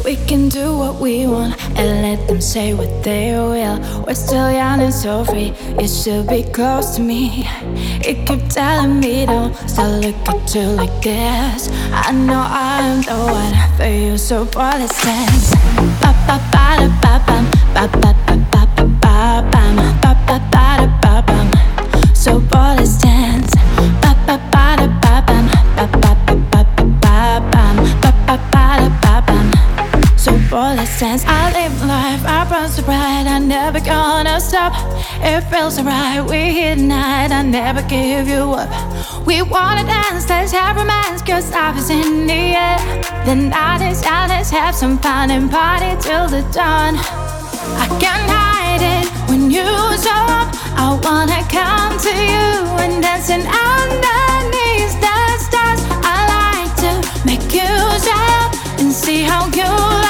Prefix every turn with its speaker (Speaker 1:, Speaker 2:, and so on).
Speaker 1: We can do what we want and let them say what they will. We're still young and so free. You should be close to me. You keep telling me don't start looking at you like this. I know I'm the one for you, so boy, let's dance. Ba ba ba da ba bum, ba ba ba ba ba ba bum, ba ba ba da ba bum. So boy, let's dance. Ba ba ba da ba bum, ba ba ba ba ba ba bum, ba ba ba da ba bum. So boy, let's dance. I live life, I burn so bright, I'm never gonna stop. It feels so right, we're here tonight, I never give you up. We wanna dance, let's have romance, cause life is in the air. The night is young, let's have some fun and party till the dawn. I can't hide it when you show up. I wanna come to you and dancing underneath the stars. I like to make you shout and see how you like.